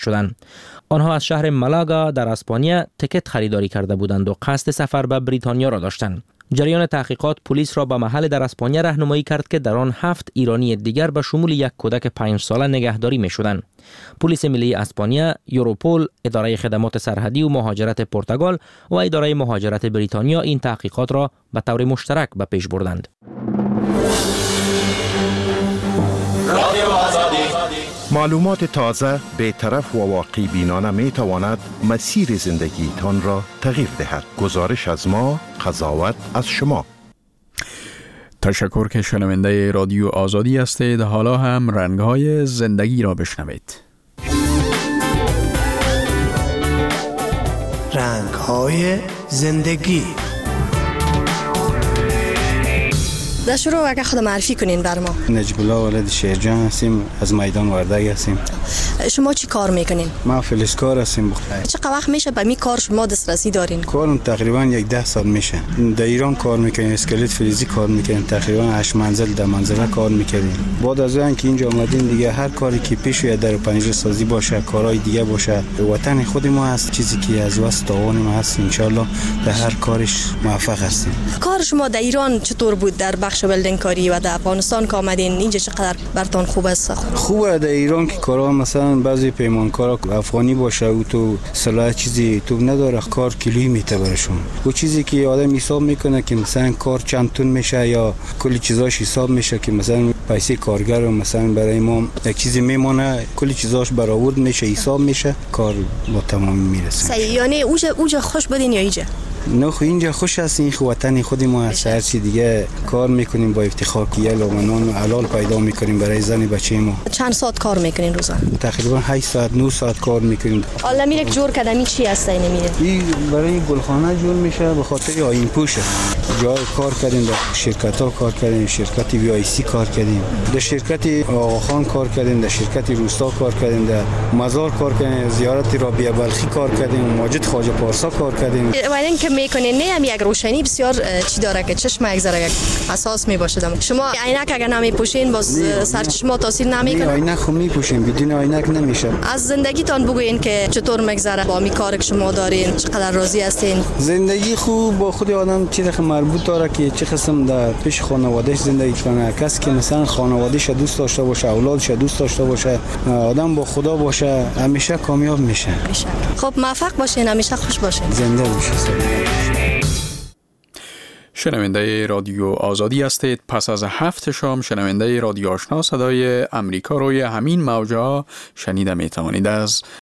شدند. آنها از شهر مالاگا در اسپانیا تکت خریداری کرده بودند و قصد سفر به بریتانیا را داشتند. جریان تحقیقات پلیس را به محل در اسپانیا راهنمایی کرد که در آن 7 ایرانی دیگر به شمول یک کودک 5 ساله نگهداری می‌شدند. پلیس ملی اسپانیا، یوروپول، اداره خدمات سرحدی و مهاجرت پرتغال و اداره مهاجرت بریتانیا این تحقیقات را به طور مشترک به پیش بردند. معلومات تازه، بی‌طرف و واقعی بینانه می تواند مسیر زندگی تان را تغییر دهد. گزارش از ما، قضاوت از شما. تشکر که شنونده رادیو آزادی هستید. حالا هم رنگ‌های زندگی را بشنوید. رنگ‌های زندگی. در شروع اگه خود معرفی کنین بر ما. نجیب الله ولد شیرجان هستیم، از میدان وردگ هستیم. شما چی کار میکنین؟ ما فلزکار هستیم. چقدر وقت میشه به می کار شما دسترسی دارین؟ کارم تقریبا 10 سال میشه. در ایران کار میکنیم، اسکلت فلزی کار میکنیم، تقریبا 8 منزل در منزله کار میکنیم. بعد از اینکه اینجا آمدیم دیگه هر کاری که پیش یا در پنجره سازی باشه، کارهای دیگه باشه، وطن خود ما هست، چیزی که از واسه توان ما هست، ان شاء الله در هر کارش موفق هستیم. کار شما در ایران چطور بود؟ در بخش ولدینگ کاری و در افغانستان که آمدین اینجا چقدر براتون خوب است؟ خوبه در ایران که کارا مثلا بعضی پیمانکارا افغانی باشه و تو صلاح چیزی تو نداره، کار کیلویی میته برشون. و چیزی که آدم حساب میکنه که مثلا کار چند تن میشه یا کلی چیزاش حساب میشه که مثلا پیسه کارگر و مثلا برای ما یک چیزی میمونه، کلی چیزاش برآورد میشه، حساب میشه، کار با تمامی میرسه. یعنی اوجا خوش بدین یا اینجا؟ نه خو اینجا خوش هست، این وطن خود ما هست. هر چی دیگه کار میکنیم با افتخار که یه لقمه حلال پیدا میکنیم برای زن بچه ما. چند ساعت کار میکنین روزانه؟ تقریبا 8 ساعت 9 ساعت کار میکنیم. حالا میره جور کدمی چی هست این میره؟ این برای گلخانه جور میشه به خاطر آیین پوشه. جای کار کردیم، در شرکت ها کار کردیم، شرکت وی آی سی کار کردیم، در شرکت آقاخان کار کردیم، در شرکت روستا کار کردیم، در مزار کار کردیم، زیارت رابعه بلخی کار کردیم، ماجد خواجه پارسا کار کردیم. میکنین نه هم یک روشنی بسیار چی داره که چشم یک ذره اساس می باشه. شما عینک اگر نمیپوشین باز سر چشما تاثیر نمیکنه؟ عینک خو میپوشیم، بدون عینک نمیشه. از زندگیتان بگوین که چطور میگذره با می کاری که شما دارین، چقدر راضی هستین؟ زندگی خوب با خود آدم چی رقم مربوط داره که چه قسم در پیش خانوادهش زندگی کنه. کسی که مثلا خانوادهش دوست داشته باشه، اولادش دوست داشته باشه، آدم با خدا باشه، همیشه کامیاب میشه. خب موفق باشین، همیشه خوش باشین، زنده باشین. شنونده رادیو آزادی هستید. پس از 7 شام شنونده رادیو آشنا صدای امریکا روی همین موج‌ها شنیده میتوانید. از